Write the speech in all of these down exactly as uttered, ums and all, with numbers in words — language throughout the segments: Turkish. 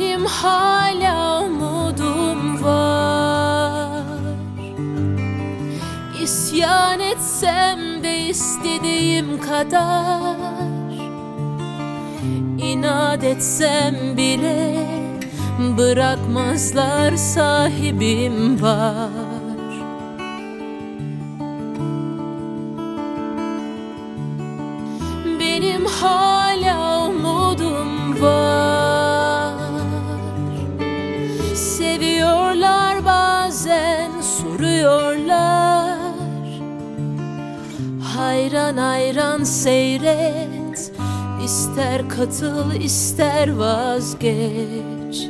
Benim hala umudum var. İsyan etsem de istediğim kadar, İnat etsem bile bırakmazlar, sahibim var. Benim hala umudum var. Seviyorlar bazen, soruyorlar. Hayran hayran seyret, İster katıl ister vazgeç.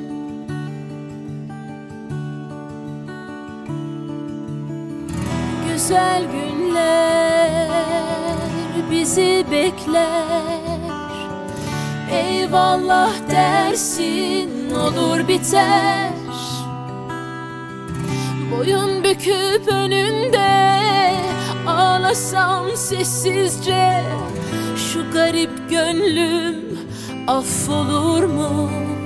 Güzel günler bizi bekler. Eyvallah dersin, olur biter. Boyun büküp önünde ağlasam sessizce, şu garip gönlüm affolur mu?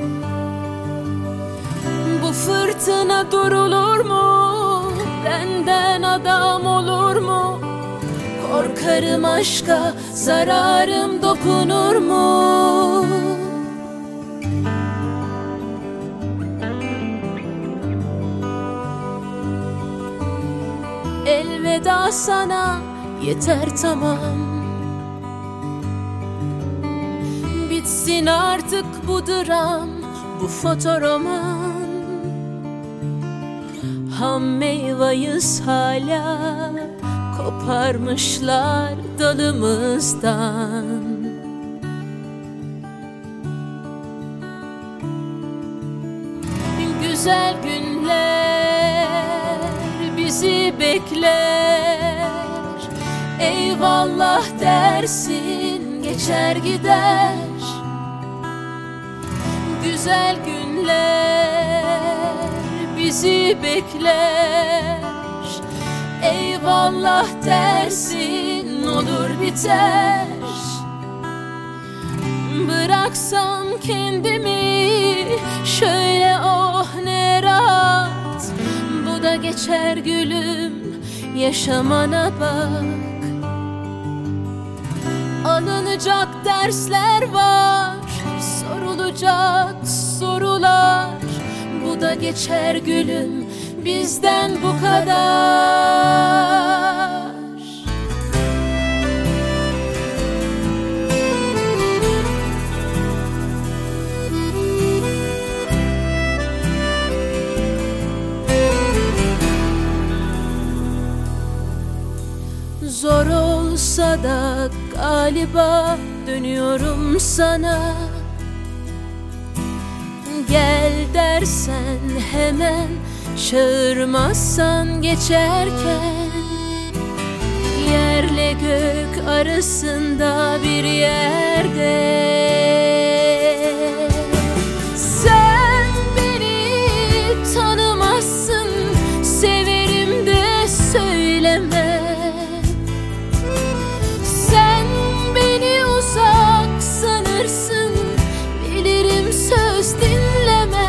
Bu fırtına durulur mu? Benden adam olur mu? Korkarım aşka zararım dokunur mu? Elveda sana, yeter tamam. Bitsin artık bu dram, bu fotoroman. Ham meyvayız hala, koparmışlar dalımızdan. Güzel günler bizi bekler. Eyvallah dersin, geçer gider. Güzel günler bizi bekler. Eyvallah dersin, olur biter. Bıraksam kendimi şöyle, oh ne rahat. Bu da geçer gülüm, yaşamana bak. Alınacak dersler var, sorulacak sorular. Bu da geçer gülüm, bizden bu kadar. Zor olsa da galiba dönüyorum sana. Gel dersen hemen, çağırmazsan geçerken. Yerle gök arasında bir yerde. Sen beni tanımazsın, severim de söyleme. Sen beni uzak sanırsın, bilirim söz dinleme.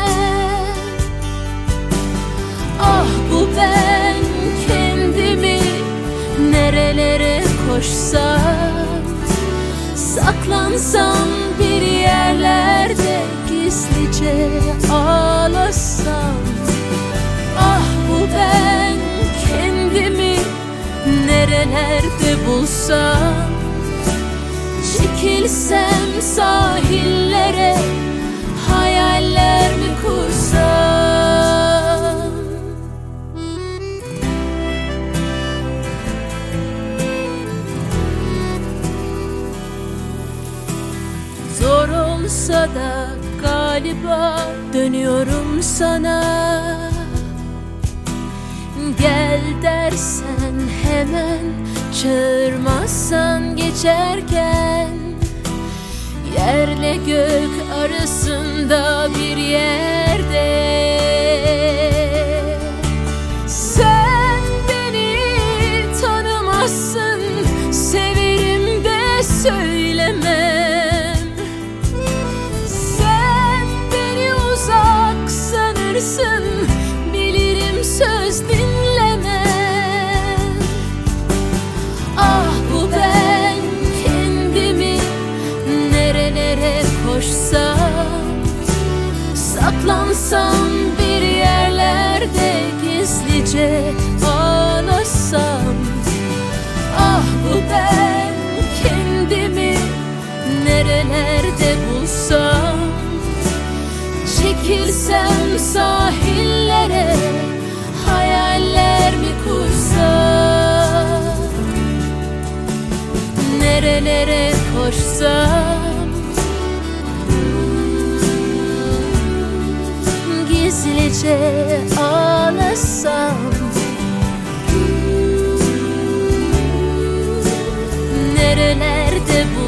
Ah bu ben kendimi nerelere koşsam, saklansam bir yerlerde gizlice ağlasam. Ah bu ben kendimi nerelerde bulsam, çekilsem sahillere, hayaller mi kursam? Zor olsa da galiba dönüyorum sana. Gel dersen hemen, çağırmazsan geçerken. Yerle gök arasında bir yerde. Sen beni tanımazsın, severim de söylemem. Sen beni uzak Saklansam bir yerlerde gizlice ağlasam. Ah bu ben kendimi nerelerde bulsam. Çekilsem sahillere hayaller mi kursam. Nerelere koşsam, gizlice ağlasam. Nerelerde bu